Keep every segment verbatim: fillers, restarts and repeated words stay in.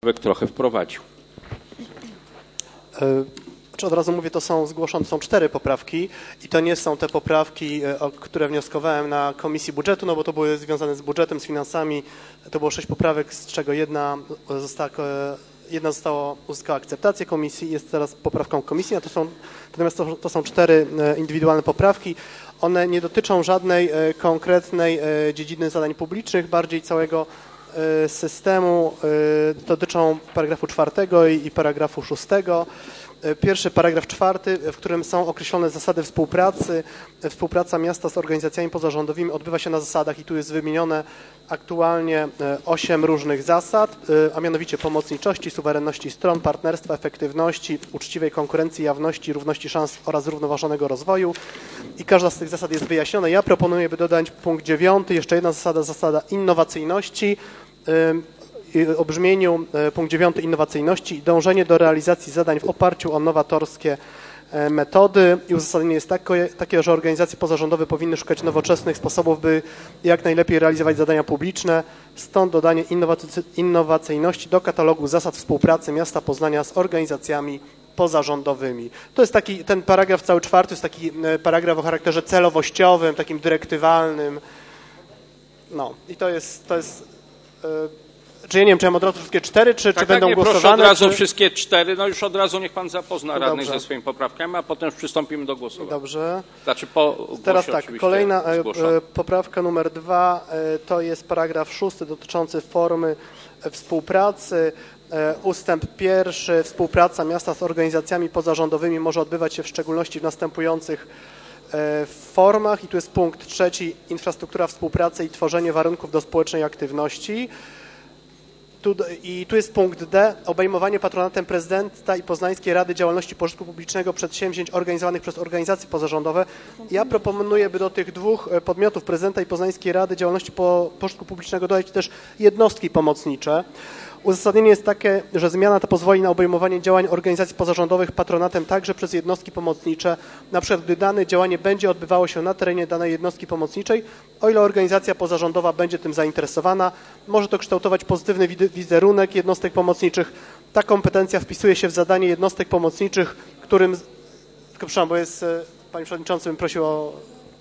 Sławek trochę wprowadził. Czy od razu mówię, to są zgłoszone, są cztery poprawki i to nie są te poprawki, o które wnioskowałem na Komisji Budżetu, no bo to były związane z budżetem, z finansami. To było sześć poprawek, z czego jedna została, jedna została, uzyskała akceptację komisji, jest teraz poprawką komisji, a to są, natomiast to, to są cztery indywidualne poprawki. One nie dotyczą żadnej konkretnej dziedziny zadań publicznych, bardziej całego systemu, dotyczą paragrafu czwartego i paragrafu szóstego. Pierwszy paragraf czwarty, w którym są określone zasady współpracy. Współpraca miasta z organizacjami pozarządowymi odbywa się na zasadach i tu jest wymienione aktualnie osiem różnych zasad, a mianowicie pomocniczości, suwerenności stron, partnerstwa, efektywności, uczciwej konkurencji, jawności, równości szans oraz zrównoważonego rozwoju. I każda z tych zasad jest wyjaśniona. Ja proponuję, by dodać punkt dziewiąty, jeszcze jedna zasada, zasada innowacyjności. O brzmieniu punkt dziewiąty innowacyjności i dążenie do realizacji zadań w oparciu o nowatorskie metody i uzasadnienie jest takie, takie, że organizacje pozarządowe powinny szukać nowoczesnych sposobów, by jak najlepiej realizować zadania publiczne, stąd dodanie innowacyjności do katalogu zasad współpracy miasta Poznania z organizacjami pozarządowymi. To jest taki, ten paragraf cały czwarty jest taki paragraf o charakterze celowościowym, takim dyrektywalnym. No i to jest, to jest yy, Czy ja nie wiem, czy ja mam od razu wszystkie cztery, czy, tak, czy będą tak, nie, głosowane? Proszę od razu czy... wszystkie cztery, no już od razu niech pan zapozna no radnych dobrze. ze swoimi poprawkami, a potem przystąpimy do głosowania. Dobrze. Znaczy po Teraz tak, kolejna zgłoszone. poprawka numer dwa, to jest paragraf szósty dotyczący formy współpracy. Ustęp pierwszy, współpraca miasta z organizacjami pozarządowymi może odbywać się w szczególności w następujących formach i tu jest punkt trzeci, infrastruktura współpracy i tworzenie warunków do społecznej aktywności. Tu, I tu jest punkt D, obejmowanie patronatem prezydenta i Poznańskiej Rady Działalności Pożytku Publicznego przedsięwzięć organizowanych przez organizacje pozarządowe. Ja proponuję, by do tych dwóch podmiotów, prezydenta i Poznańskiej Rady Działalności Pożytku Publicznego, dodać też jednostki pomocnicze. Uzasadnienie jest takie, że zmiana ta pozwoli na obejmowanie działań organizacji pozarządowych patronatem także przez jednostki pomocnicze, na przykład gdy dane działanie będzie odbywało się na terenie danej jednostki pomocniczej, o ile organizacja pozarządowa będzie tym zainteresowana. Może to kształtować pozytywny wizerunek jednostek pomocniczych. Ta kompetencja wpisuje się w zadanie jednostek pomocniczych, którym... Tylko przepraszam, bo jest... Panie Przewodniczący, bym prosił o...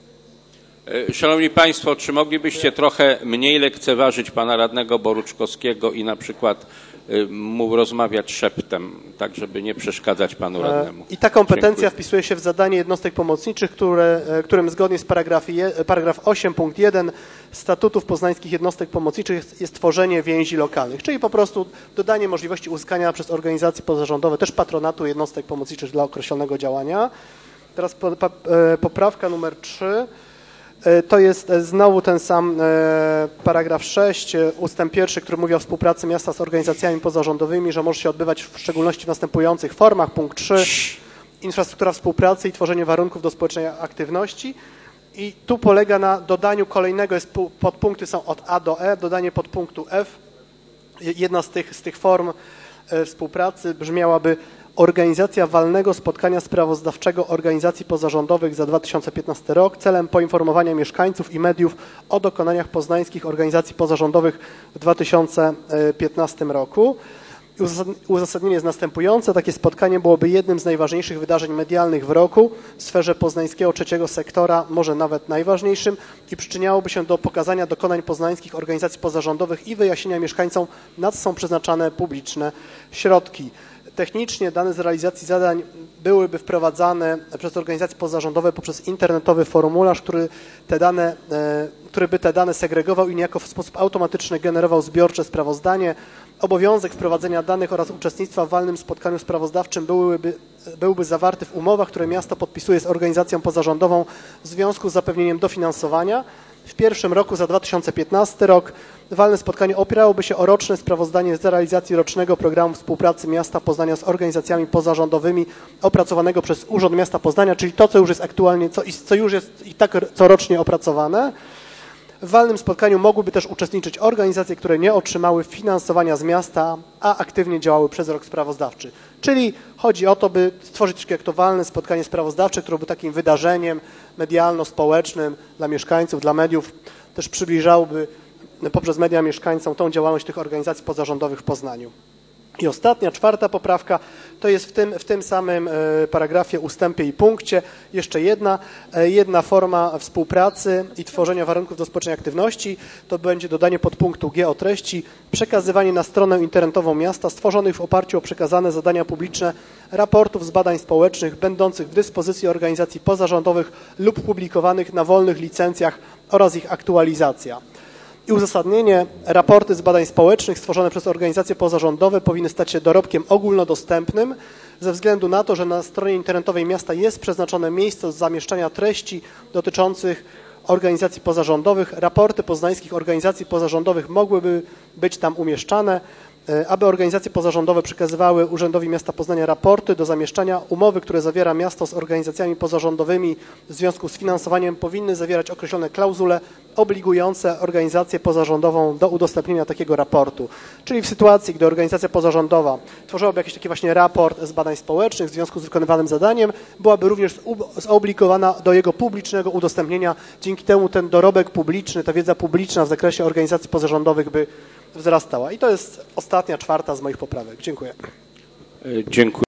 Szanowni Państwo, czy moglibyście trochę mniej lekceważyć pana radnego Boruczkowskiego i na przykład mu rozmawiać szeptem, tak żeby nie przeszkadzać panu radnemu? I ta kompetencja Dziękuję. wpisuje się w zadanie jednostek pomocniczych, które, którym zgodnie z paragraf osiem punkt jeden statutów poznańskich jednostek pomocniczych jest, jest tworzenie więzi lokalnych, czyli po prostu dodanie możliwości uzyskania przez organizacje pozarządowe też patronatu jednostek pomocniczych dla określonego działania. Teraz poprawka numer trzy. To jest znowu ten sam paragraf sześć, ustęp pierwszy, który mówi o współpracy miasta z organizacjami pozarządowymi, że może się odbywać w szczególności w następujących formach. Punkt trzy. Infrastruktura współpracy i tworzenie warunków do społecznej aktywności. I tu polega na dodaniu kolejnego, jest podpunkty są od A do E, dodanie podpunktu F. Jedna z tych, z tych form współpracy brzmiałaby: organizacja walnego spotkania sprawozdawczego organizacji pozarządowych za dwa tysiące piętnasty rok celem poinformowania mieszkańców i mediów o dokonaniach poznańskich organizacji pozarządowych w dwa tysiące piętnastym roku. Uzasadnienie jest następujące. Takie spotkanie byłoby jednym z najważniejszych wydarzeń medialnych w roku w sferze poznańskiego trzeciego sektora, może nawet najważniejszym, i przyczyniałoby się do pokazania dokonań poznańskich organizacji pozarządowych i wyjaśnienia mieszkańcom, na co są przeznaczane publiczne środki. Technicznie dane z realizacji zadań byłyby wprowadzane przez organizacje pozarządowe poprzez internetowy formularz, który, te dane, który by te dane segregował i niejako w sposób automatyczny generował zbiorcze sprawozdanie. Obowiązek wprowadzenia danych oraz uczestnictwa w walnym spotkaniu sprawozdawczym byłyby, byłby zawarty w umowach, które miasto podpisuje z organizacją pozarządową w związku z zapewnieniem dofinansowania. W pierwszym roku za dwa tysiące piętnasty rok walne spotkanie opierałoby się o roczne sprawozdanie z realizacji rocznego programu współpracy miasta Poznania z organizacjami pozarządowymi opracowanego przez Urząd Miasta Poznania, czyli to, co już jest aktualnie, co, co już jest i tak corocznie opracowane. W walnym spotkaniu mogłyby też uczestniczyć organizacje, które nie otrzymały finansowania z miasta, a aktywnie działały przez rok sprawozdawczy. Czyli chodzi o to, by stworzyć jak to walne spotkanie sprawozdawcze, które by takim wydarzeniem medialno-społecznym dla mieszkańców, dla mediów, też przybliżałoby poprzez media mieszkańcom tą działalność tych organizacji pozarządowych w Poznaniu. I ostatnia, czwarta poprawka, to jest w tym, w tym samym paragrafie, ustępie i punkcie jeszcze jedna, jedna forma współpracy i tworzenia warunków do rozpoczęcia aktywności. To będzie dodanie podpunktu G o treści przekazywanie na stronę internetową miasta stworzonych w oparciu o przekazane zadania publiczne raportów z badań społecznych będących w dyspozycji organizacji pozarządowych lub publikowanych na wolnych licencjach oraz ich aktualizacja. I uzasadnienie, raporty z badań społecznych stworzone przez organizacje pozarządowe powinny stać się dorobkiem ogólnodostępnym ze względu na to, że na stronie internetowej miasta jest przeznaczone miejsce do zamieszczania treści dotyczących organizacji pozarządowych. Raporty poznańskich organizacji pozarządowych mogłyby być tam umieszczane. Aby organizacje pozarządowe przekazywały Urzędowi Miasta Poznania raporty do zamieszczania, umowy, które zawiera miasto z organizacjami pozarządowymi w związku z finansowaniem, powinny zawierać określone klauzule obligujące organizację pozarządową do udostępnienia takiego raportu. Czyli w sytuacji, gdy organizacja pozarządowa tworzyłaby jakiś taki właśnie raport z badań społecznych w związku z wykonywanym zadaniem, byłaby również zobligowana do jego publicznego udostępnienia. Dzięki temu ten dorobek publiczny, ta wiedza publiczna w zakresie organizacji pozarządowych by wzrastała. I to jest ostatnia, czwarta z moich poprawek. Dziękuję. Dziękuję.